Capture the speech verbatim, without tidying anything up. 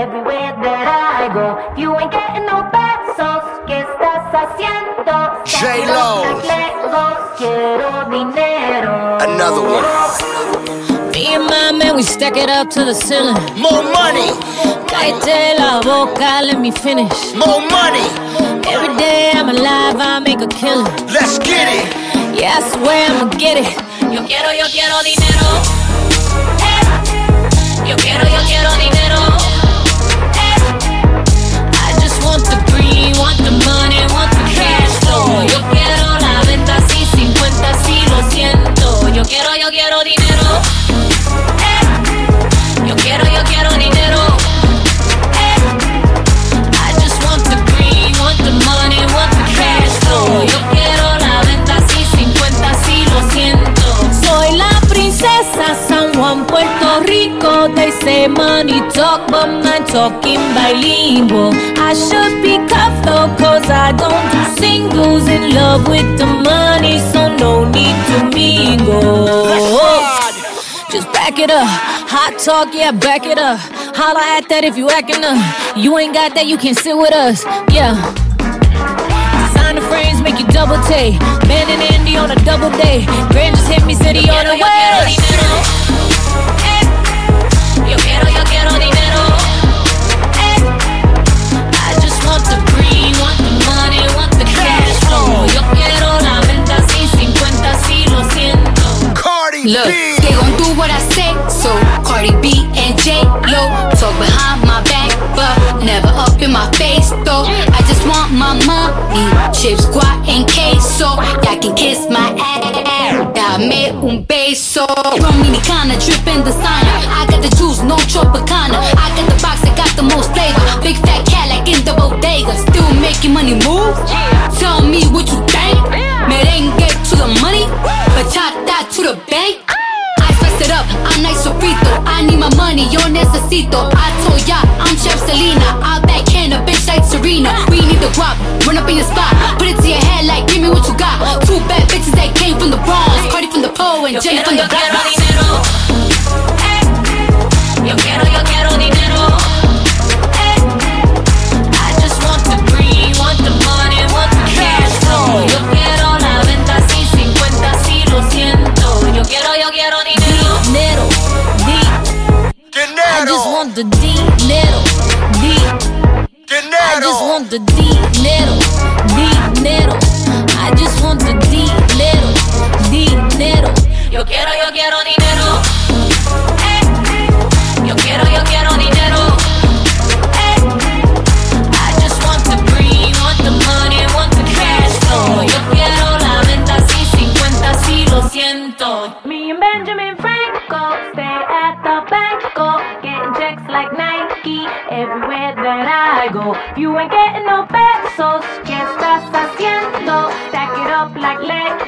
everywhere that I go. If you ain't getting no pesos, ¿qué estás haciendo? J-Lo. Quiero dinero. Another one. Me and my man, we stack it up to the ceiling. More money. Cállate la boca, let me finish. More money. Every day I'm alive, I make a killing. Let's get it. Yeah, I swear I'ma get it. Yo quiero, yo quiero dinero. Eh. Yo quiero, yo quiero dinero. Eh. I just want the green, want the money, want the cash flow. Yo quiero la venta así, cincuenta así, lo siento. Yo quiero, yo quiero dinero. Eh. Yo quiero, yo quiero dinero. Eh. I just want the green, want the money, want the cash flow. Yo quiero la venta así, cincuenta así, lo siento. Soy la princesa San Juan, Puerto Rico. They say money talk, but my talking bilingual. I should be cuffed though, cause I don't do singles. In love with the money, so no need to mingle. Just back it up, hot talk, yeah, back it up. Holla at that if you acting up. You ain't got that, you can sit with us, yeah. Sign the frames, make you double take. Man and Andy on a double day. Grand just hit me, city on the way. Yo quiero, yo quiero dinero. Eh. I just want the green, want the money, want the cash flow. Yo quiero la venta así, cincuenta así, lo siento. Cardi Look, B. they gon' do what I say, so Cardi B and J-Lo talk behind my back, but never up in my face, though. I just want my money, chips, guac, and queso. Y'all can kiss my ass, dame un beso. Dominicana, drippin' designer. I got the juice, no Tropicana. I got the box that got the most flavor. Big fat cat like in the bodega. Still making money move. Tell me what you think. Merengue to the money, bachata to the bank. I spice it up, I'm nice sofrito. I need my money, yo necesito. I told ya, I'm Chef Selena. I'll backhand a bitch like Serena. We need the guap, run up in your spot. Put it to your head like, give me what you got. Two bad bitches that came from the Bronx. Cardi from the pole and Jenny from the block. Yo quiero, yo quiero dinero. Eh. I just want the green, want the money, want the cash flow. Yo quiero la venta así, cincuenta así, lo siento. Yo quiero, yo quiero dinero. Dinero, di. I just want the dinero, di. I just want the dinero, dinero. I just want the dinero, dinero. Yo quiero, yo quiero dinero. Yo quiero, yo quiero dinero. Eh. I just want the green, want the money, want the cash flow. Yo quiero la venta así, cincuenta así, lo siento. Me and Benjamin Franco stay at the banco, getting checks like Nike everywhere that I go. If you ain't getting no pesos, ¿qué estás haciendo? Stack it up like Lego.